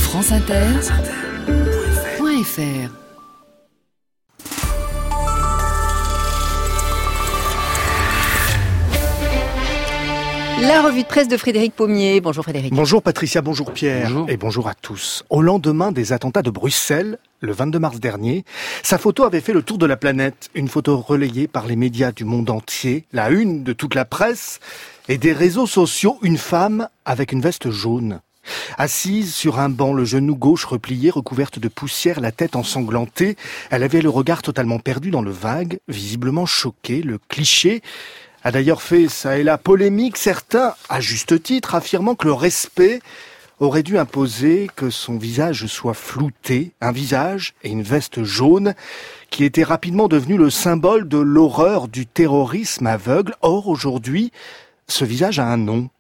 franceinter.fr. La revue de presse de Frédéric Pommier. Bonjour Frédéric. Bonjour Patricia, bonjour Pierre. Bonjour. Et bonjour à tous. Au lendemain des attentats de Bruxelles, le 22 mars dernier, sa photo avait fait le tour de la planète. Une photo relayée par les médias du monde entier, la une de toute la presse et des réseaux sociaux, une femme avec une veste jaune. Assise sur un banc, le genou gauche replié, recouverte de poussière, la tête ensanglantée, elle avait le regard totalement perdu dans le vague, visiblement choquée. Le cliché a d'ailleurs fait ça et là polémique, certains, à juste titre, affirmant que le respect aurait dû imposer que son visage soit flouté, un visage et une veste jaune qui était rapidement devenu le symbole de l'horreur du terrorisme aveugle. Or, aujourd'hui, ce visage a un nom.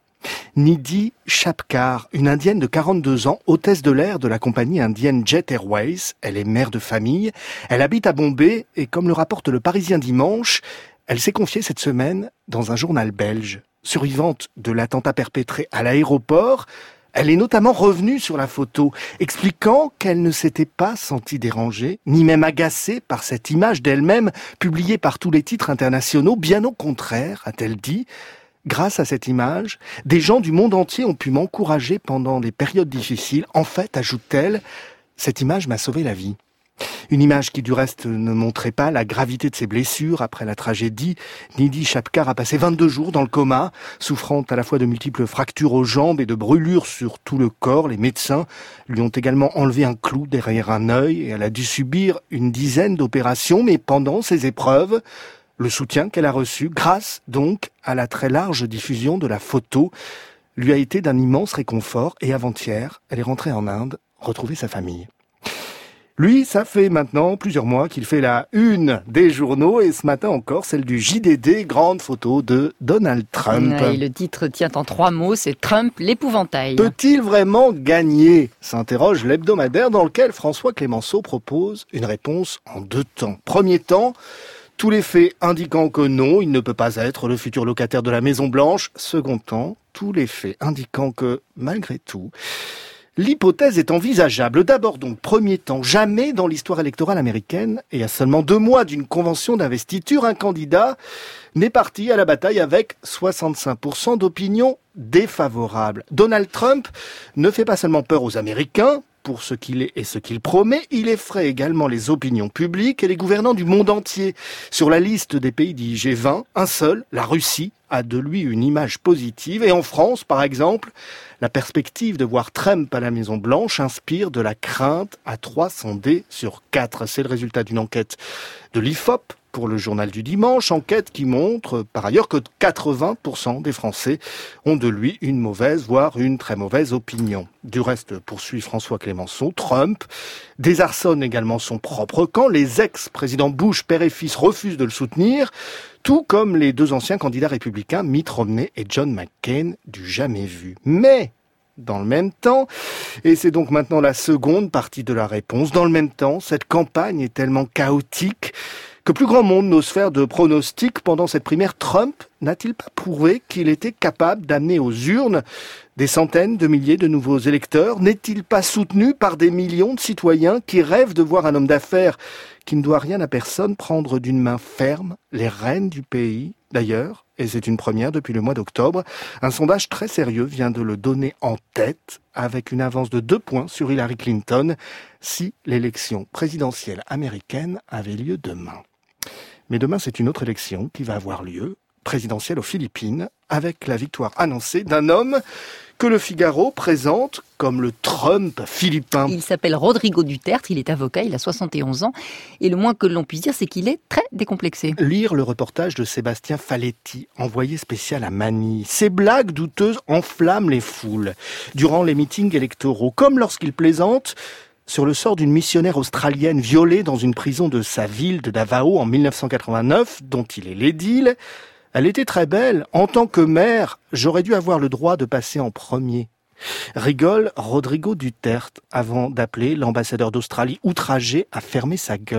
Nidhi Chapkar, une indienne de 42 ans, hôtesse de l'air de la compagnie indienne Jet Airways. Elle est mère de famille, elle habite à Bombay et comme le rapporte le Parisien dimanche, elle s'est confiée cette semaine dans un journal belge. Survivante de l'attentat perpétré à l'aéroport, elle est notamment revenue sur la photo, expliquant qu'elle ne s'était pas sentie dérangée, ni même agacée par cette image d'elle-même publiée par tous les titres internationaux. Bien au contraire, a-t-elle dit. Grâce à cette image, des gens du monde entier ont pu m'encourager pendant des périodes difficiles. En fait, ajoute-t-elle, cette image m'a sauvé la vie. Une image qui du reste ne montrait pas la gravité de ses blessures. Après la tragédie, Nidhi Chapkar a passé 22 jours dans le coma, souffrant à la fois de multiples fractures aux jambes et de brûlures sur tout le corps. Les médecins lui ont également enlevé un clou derrière un œil et elle a dû subir une dizaine d'opérations. Mais pendant ces épreuves, le soutien qu'elle a reçu, grâce donc à la très large diffusion de la photo, lui a été d'un immense réconfort. Et avant-hier, elle est rentrée en Inde retrouver sa famille. Lui, ça fait maintenant plusieurs mois qu'il fait la une des journaux et ce matin encore celle du JDD, grande photo de Donald Trump. Et le titre tient en 3 mots, c'est Trump l'épouvantail. Peut-il vraiment gagner ? S'interroge l'hebdomadaire dans lequel François Clémenceau propose une réponse en 2 temps. Premier temps, tous les faits indiquant que non, il ne peut pas être le futur locataire de la Maison Blanche. Second temps, tous les faits indiquant que, malgré tout, l'hypothèse est envisageable. D'abord donc, premier temps, jamais dans l'histoire électorale américaine, et à seulement 2 mois d'une convention d'investiture, un candidat n'est parti à la bataille avec 65% d'opinion défavorable. Donald Trump ne fait pas seulement peur aux Américains, pour ce qu'il est et ce qu'il promet, il effraie également les opinions publiques et les gouvernants du monde entier. Sur la liste des pays dits G20, un seul, la Russie, a de lui une image positive. Et en France, par exemple, la perspective de voir Trump à la Maison-Blanche inspire de la crainte à 3 sondés sur 4. C'est le résultat d'une enquête de l'IFOP pour le journal du dimanche, enquête qui montre par ailleurs que 80% des Français ont de lui une mauvaise, voire une très mauvaise opinion. Du reste, poursuit François Clémenceau, Trump désarçonne également son propre camp. Les ex-présidents Bush, père et fils, refusent de le soutenir, tout comme les 2 anciens candidats républicains, Mitt Romney et John McCain, du jamais vu. Mais dans le même temps, et c'est donc maintenant la seconde partie de la réponse, dans le même temps, cette campagne est tellement chaotique que plus grand monde n'ose faire de pronostics pendant cette primaire. Trump n'a-t-il pas prouvé qu'il était capable d'amener aux urnes des centaines de milliers de nouveaux électeurs ? N'est-il pas soutenu par des millions de citoyens qui rêvent de voir un homme d'affaires qui ne doit rien à personne prendre d'une main ferme les rênes du pays ? D'ailleurs, et c'est une première depuis le mois d'octobre, un sondage très sérieux vient de le donner en tête avec une avance de 2 points sur Hillary Clinton si l'élection présidentielle américaine avait lieu demain. Mais demain, c'est une autre élection qui va avoir lieu, présidentielle aux Philippines, avec la victoire annoncée d'un homme que le Figaro présente comme le Trump philippin. Il s'appelle Rodrigo Duterte, il est avocat, il a 71 ans, et le moins que l'on puisse dire, c'est qu'il est très décomplexé. Lire le reportage de Sébastien Faletti, envoyé spécial à Manille. Ces blagues douteuses enflamment les foules durant les meetings électoraux, comme lorsqu'il plaisante sur le sort d'une missionnaire australienne violée dans une prison de sa ville de Davao en 1989, dont il est l'édile. Elle était très belle. En tant que mère, j'aurais dû avoir le droit de passer en premier. Rigole Rodrigo Duterte avant d'appeler l'ambassadeur d'Australie outragé à fermer sa gueule.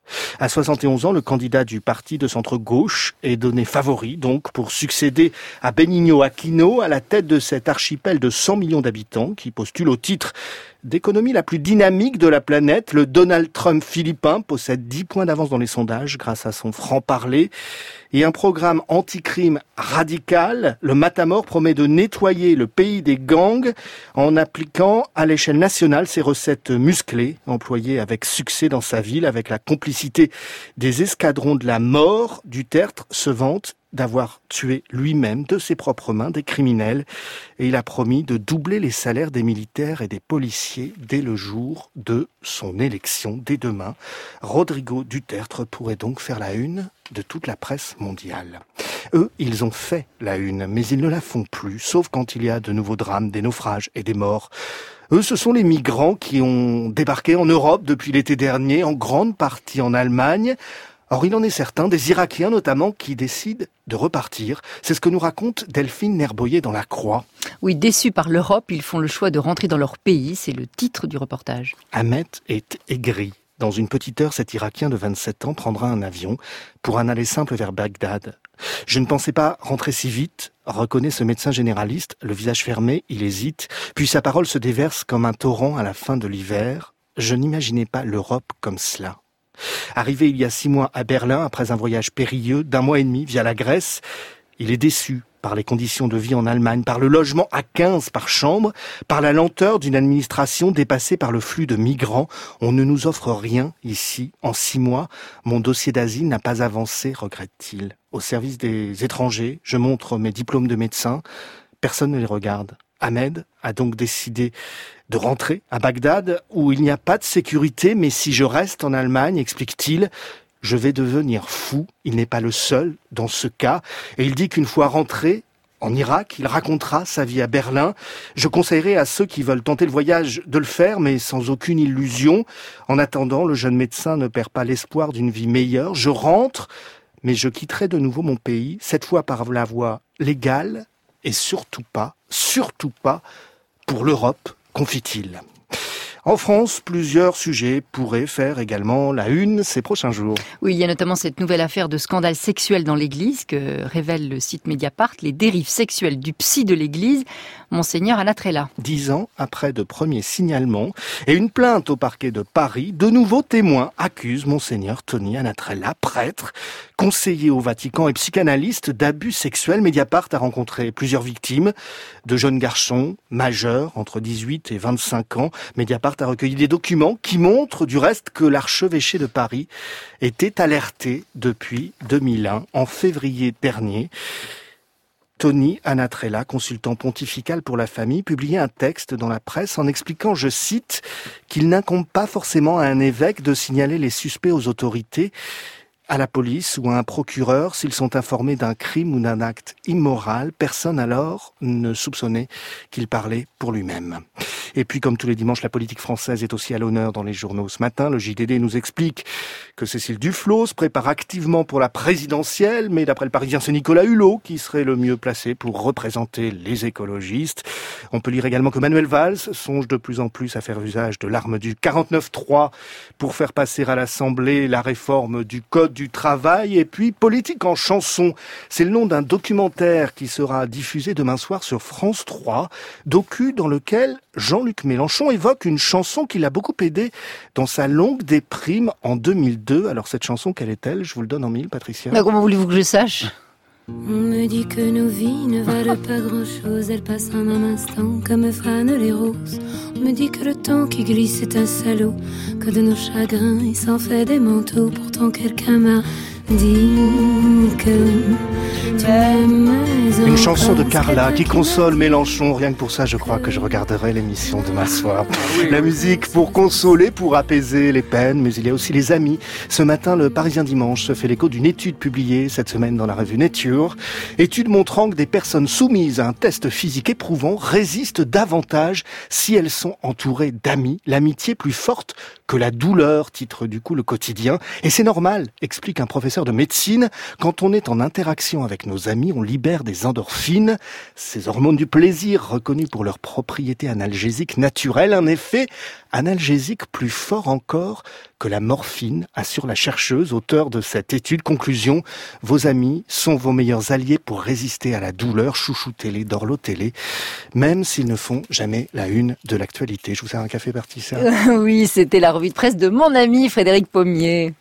À 71 ans, le candidat du parti de centre-gauche est donné favori, donc, pour succéder à Benigno Aquino à la tête de cet archipel de 100 millions d'habitants qui postule au titre d'économie la plus dynamique de la planète. Le Donald Trump philippin possède 10 points d'avance dans les sondages grâce à son franc-parler et un programme anti-crime radical. Le Matamor promet de nettoyer le pays des gangs en appliquant à l'échelle nationale ses recettes musclées, employées avec succès dans sa ville, avec la complicité des escadrons de la mort. Duterte se vante d'avoir tué lui-même de ses propres mains des criminels et il a promis de doubler les salaires des militaires et des policiers dès le jour de son élection, dès demain. Rodrigo Duterte pourrait donc faire la une de toute la presse mondiale. Eux, ils ont fait la une, mais ils ne la font plus, sauf quand il y a de nouveaux drames, des naufrages et des morts. Eux, ce sont les migrants qui ont débarqué en Europe depuis l'été dernier, en grande partie en Allemagne. Or, il en est certain, des Irakiens notamment, qui décident de repartir. C'est ce que nous raconte Delphine Nerboyer dans La Croix. Oui, déçus par l'Europe, ils font le choix de rentrer dans leur pays. C'est le titre du reportage. Ahmet est aigri. Dans une petite heure, cet Irakien de 27 ans prendra un avion pour un aller simple vers Bagdad. Je ne pensais pas rentrer si vite, reconnaît ce médecin généraliste. Le visage fermé, il hésite. Puis sa parole se déverse comme un torrent à la fin de l'hiver. Je n'imaginais pas l'Europe comme cela. Arrivé il y a 6 mois à Berlin, après un voyage périlleux d'1 mois et demi via la Grèce, il est déçu par les conditions de vie en Allemagne, par le logement à 15 par chambre, par la lenteur d'une administration dépassée par le flux de migrants. On ne nous offre rien ici. En 6 mois, mon dossier d'asile n'a pas avancé, regrette-t-il. Au service des étrangers, je montre mes diplômes de médecin. Personne ne les regarde. Ahmed a donc décidé de rentrer à Bagdad, où il n'y a pas de sécurité, mais si je reste en Allemagne, explique-t-il, je vais devenir fou. Il n'est pas le seul dans ce cas. Et il dit qu'une fois rentré en Irak, il racontera sa vie à Berlin. Je conseillerais à ceux qui veulent tenter le voyage de le faire, mais sans aucune illusion. En attendant, le jeune médecin ne perd pas l'espoir d'une vie meilleure. Je rentre, mais je quitterai de nouveau mon pays, cette fois par la voie légale, et surtout pas pour l'Europe, confie-t-il. En France, plusieurs sujets pourraient faire également la une ces prochains jours. Oui, il y a notamment cette nouvelle affaire de scandale sexuel dans l'Église que révèle le site Mediapart, les dérives sexuelles du psy de l'Église, Monseigneur Anatrella. 10 ans après de premiers signalements et une plainte au parquet de Paris, de nouveaux témoins accusent Monseigneur Tony Anatrella, prêtre, conseiller au Vatican et psychanalyste d'abus sexuels. Mediapart a rencontré plusieurs victimes, de jeunes garçons majeurs entre 18 et 25 ans. Mediapart a recueilli des documents qui montrent du reste que l'archevêché de Paris était alerté depuis 2001, en février dernier. Tony Anatrella, consultant pontifical pour la famille, publiait un texte dans la presse en expliquant, je cite, qu'il n'incombe pas forcément à un évêque de signaler les suspects aux autorités, à la police ou à un procureur s'ils sont informés d'un crime ou d'un acte immoral. Personne alors ne soupçonnait qu'il parlait pour lui-même. Et puis, comme tous les dimanches, la politique française est aussi à l'honneur dans les journaux. Ce matin, le JDD nous explique que Cécile Duflot se prépare activement pour la présidentielle, mais d'après le Parisien, c'est Nicolas Hulot qui serait le mieux placé pour représenter les écologistes. On peut lire également que Manuel Valls songe de plus en plus à faire usage de l'arme du 49.3 pour faire passer à l'Assemblée la réforme du Code du travail. Et puis, politique en chanson, c'est le nom d'un documentaire qui sera diffusé demain soir sur France 3, docu dans lequel Jean-Luc Mélenchon évoque une chanson qui l'a beaucoup aidé dans sa longue déprime en 2002. Alors cette chanson, quelle est-elle? Je vous le donne en mille, Patricia. Mais comment voulez-vous que je sache? On me dit que nos vies ne valent pas grand-chose, elles passent en un instant comme fanent les roses. On me dit que le temps qui glisse est un salaud, que de nos chagrins il s'en fait des manteaux. Pourtant quelqu'un m'a dit que tu m'aimes. Une chanson de Carla qui console Mélenchon. Rien que pour ça, je crois que je regarderai l'émission demain soir. La musique pour consoler, pour apaiser les peines, mais il y a aussi les amis. Ce matin, le Parisien Dimanche se fait l'écho d'une étude publiée cette semaine dans la revue Nature. Étude montrant que des personnes soumises à un test physique éprouvant résistent davantage si elles sont entourées d'amis. L'amitié plus forte que la douleur, titre du coup le quotidien. Et c'est normal, explique un professeur de médecine. Quand on est en interaction avec nos amis, on libère des endorphines, ces hormones du plaisir reconnues pour leurs propriétés analgésiques naturelles, un effet analgésique plus fort encore que la morphine, assure la chercheuse, auteure de cette étude. Conclusion, vos amis sont vos meilleurs alliés pour résister à la douleur. Chouchoutez-les, dorlotez-les, même s'ils ne font jamais la une de l'actualité. Je vous sers un café, Patricia. Oui, c'était la revue de presse de mon ami Frédéric Pommier.